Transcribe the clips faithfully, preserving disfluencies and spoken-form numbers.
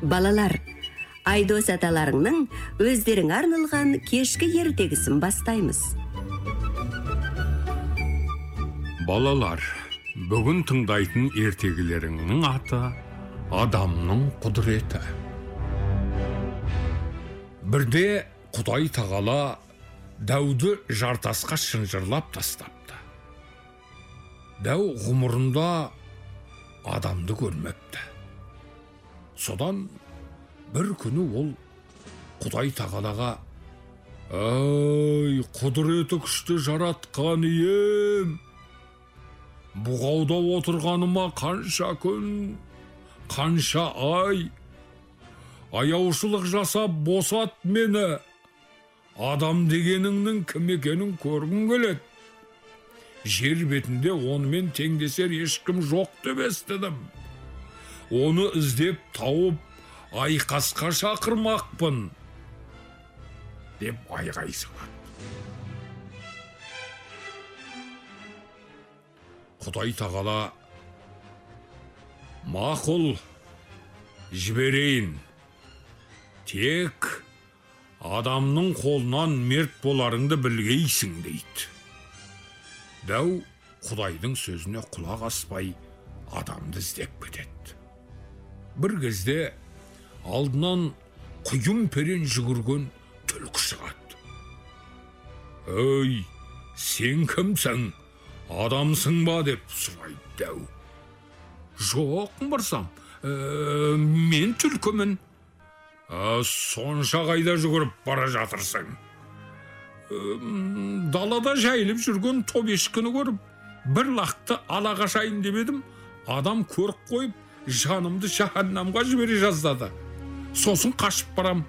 Балалар, Айдос аталарыңның өздерің арналған кешкі ертегісін бастаймыз. Балалар, бүгін тыңдайтын ертегілеріңнің аты «Адамның құдіреті». Бірде Құдай тағала Дәуді жартасқа шынжырлап тастапты. Дәу ғұмырында адамды көрмепті. Содан бір күні ол Құдай тағалаға: «Ай, құдіреті күшті жаратқан ием! Бұғауда отырғаныма қанша күн, қанша ай, аяушылық жасап босат мені. Адам дегеніңнің кім екенін көргім келеді. Жер бетінде онымен теңдесер ешкім жоқ деп естідім. Оны іздеп тауып айқасқа шақырмақпын», деп айғай салады. Құдай тағала: «Мақұл, жіберейін. Тек адамның қолынан мерт боларыңды білгейсің», дейді. Дәу Құдайдың сөзіне құлақ аспай адамды іздеп кетеді. Бір кезде алдынан құйын перен жүгірген түлкі шығады. «Өй, сен кімсің? Адамсың ба?» деп сұрайды дәу. «Жоқ, мырзам, ә, мен түлкімін». «Ә, сонша қайда жүгіріп бара жатырсың?» «Ә, далада жайылып жүрген топ ешкіні көріп, бір лақты ала қашайын деп едім. Адам көріп қойып, жанымды жаһаннамға жібере жаздады. Сосын қашып барам».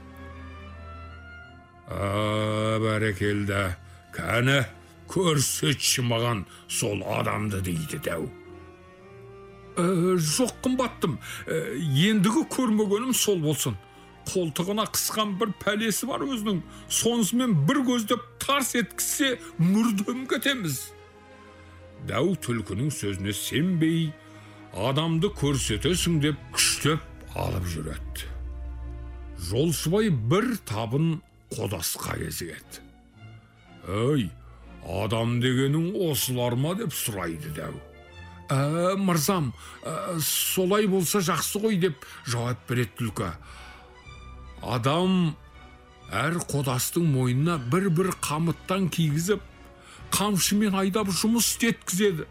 «Ә, бәрекелді, кәні көрсетші маған сол адамды», дейді дәу. «Ә, жоқ, қымбаттым, ә, ендігі көрмегенім сол болсын. Қолтығына қысқан бір пәлесі бар өзінің. Сонысымен бір көздеп тарс еткізсе, мүрдем кетеміз». Дәу түлкінің сөзіне сенбей, адамды көрсетесің деп күштеп алып жүреді. Жолшыбай бір табын қодасқа кезігеді. «Өй, адам дегенің осылар ма?» деп сұрайды дәу. «Ә, мырзам, ә, солай болса жақсы ғой», деп жауап береді түлкі. «Адам әр қодастың мойнына бір-бір қамыттан кигізіп, қамшымен айдап жұмыс істеткізеді».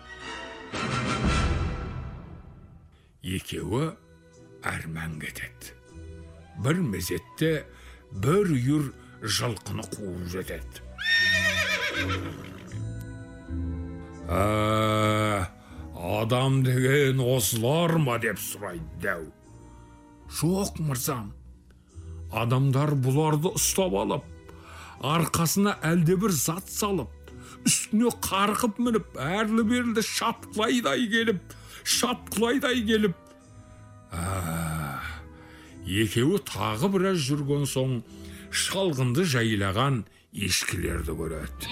Екеуі әрмән кетеді. Бір мезетте бір үйір жылқыны қуып жетеді. «Ә, адам деген осылар ма?» деп сұрайды дәу. «Жоқ, мырзам, адамдар бұларды ұстап алып, арқасына әлде бір зат салып, үстіне қарқып мініп, әрлі-берлі шапқылайдай келіп, шапқылайдай келіп». «Ә, екеуі тағы біраз жүрген соң шалғынды жайлаған ешкілерді көреді.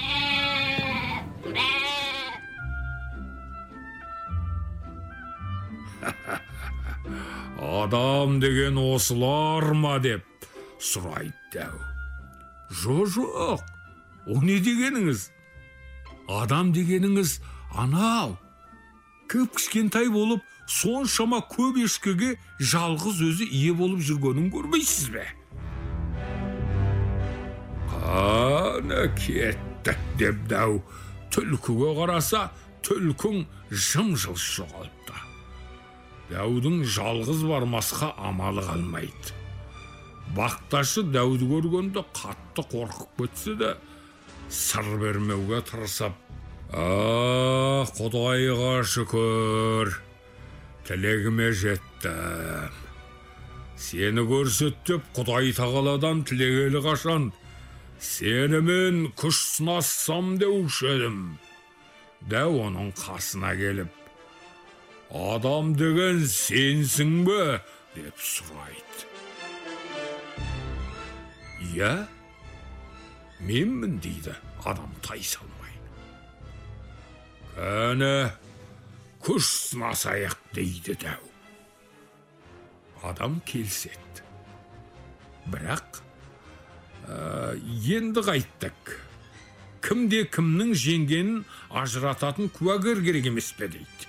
«Адам деген осылар ма?» деп сұрайды дәу. «Жоқ, о не дегеніңіз? Адам дегеніңіз анау, кіп-кішкентай болып, соншама көп ешкіге жалғыз өзі ие болып жүргенін көрмейсіз бе?» «Қане кеттік», деп дәу түлкіге қараса, түлкің жым-жылс жоғалыпты. Дәудің жалғыз бармасқа амалы қалмайды. Бақташы дәуді көргенде қатты қорқып кетсе де, сыр бермеуге тырысып: «А, Құдайға шүкір, тілегіме жеттім. Сені көрсет деп Құдай тағаладан тілегелі қашан, сенімен күш сынассам деуші едім». Дәу оның қасына келіп: «Адам деген сенсің бе?» деп сұрайды. «Иә, менмін», дейді адам тайсалмай. «Кәне, күш сынасайық», дейді дәу. адам келсет. Бірақ ә, енді қайттық. Кімде кімнің жеңгенін ажырататын куәгер керек емес пе дейді.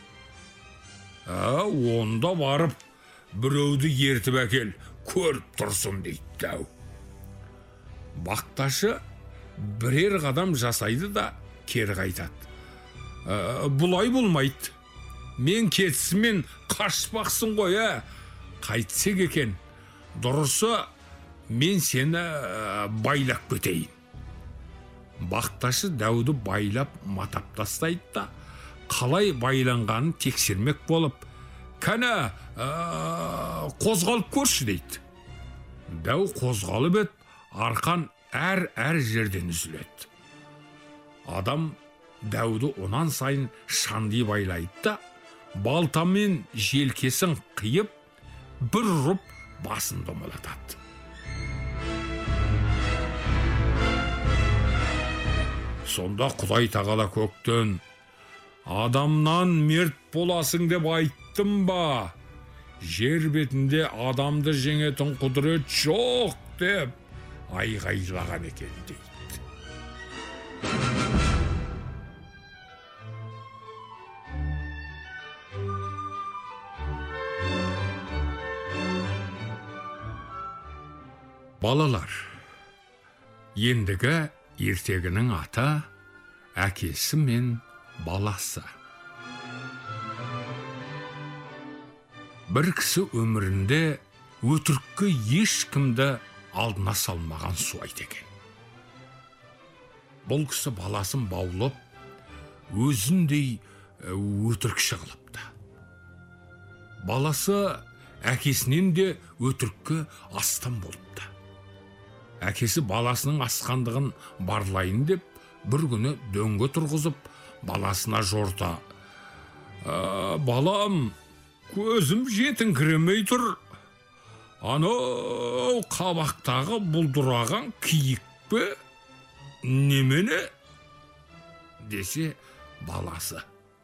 Ә, онда барып біреуді ертіп әкел, көріп тұрсын дейді дәу. Бақташы бірер қадам жасайды да кері қайтады. Ә, бұлай болмайды. Мен кетісімен қашпақсың ғой, ә? Қайтсек екен. Дұрысы, мен сені ә, байлап кетейін. Бақташы дәуді байлап матап тастайды да, қалай байланғанын тексермек болып, кәні ә, қозғалып көрші дейді. Дәу қозғалып ет, арқан әр-әр жерден үзіледі. Адам дәуді онан сайын шанди байлайды да, балтамен желкесін қиып, бір ұрып басын домалатады. Сонда Құдай тағала көктен, адамнан мерт боласың деп айттым ба? Жер бетінде адамды жеңетін құдірет жоқ деп айғайлаған екен дейді. Балалар, ендігі ертегінің аты әкесі мен баласы. Бір кісі өмірінде өтірікке ешкімді алдына салмаған суайт екен. Бұл кісі баласын баулып, өзіндей өтірікші қылыпты. Баласы әкесінен де өтірікке астан болыпты. Әкесі баласының асқандығын барлайын деп, бір күні дөңге тұрғызып, баласына жорта. «Ә, балам, көзім жетіңкіремей тұр. Анау қабақтағы бұлдыраған киік пе? Немені?» десе баласы.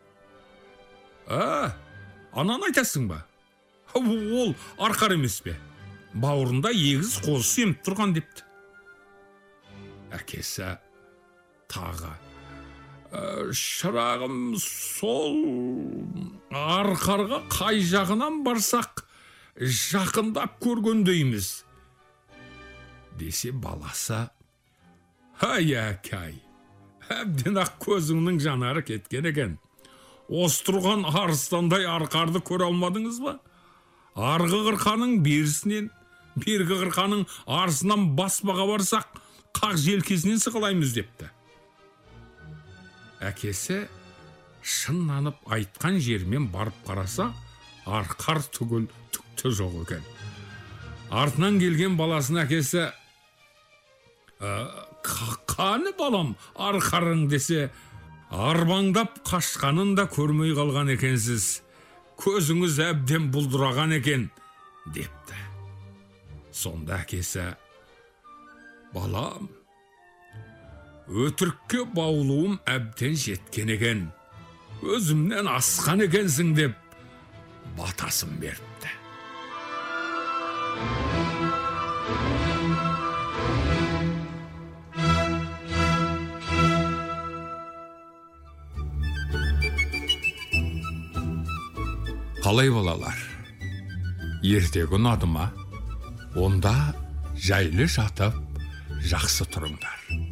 «Ә, анан айтасың ба? Ол арқар емес пе? Бауырында егіз қозы семіп тұрған» депті. Әкесі тағы: «Шырағым, сол арқарға қай жағынан барсақ жақындап көргендейміз» десе баласы: «Ай, әкай, әбден ақ көзіңнің жанары кеткен екен. Осы тұрған арыстандай арқарды көре алмадыңыз ба? Арғы қырқаның берісінен, бергі қырқаның арысынан баспаға барсақ, қақ желкесінен сықылаймыз» депті. Әкесі шыннанып айтқан жермен барып қараса, арқар түгіл түкті жоқ екен. Артынан келген баласын әкесі: «Қаны балам арқарың» десе, арбаңдап қашқанын да көрмей қалған екенсіз. Көзіңіз әбден бұлдыраған екен депті. Сонда әкесі: «Балам, өтірікке баулуым әбден жеткен екен. Өзімнен асқан екенсің» деп батасын беріпті. Қалай балалар? Ертегі ұнады ма? Онда жайлы жатып, жақсы тұрыңдар.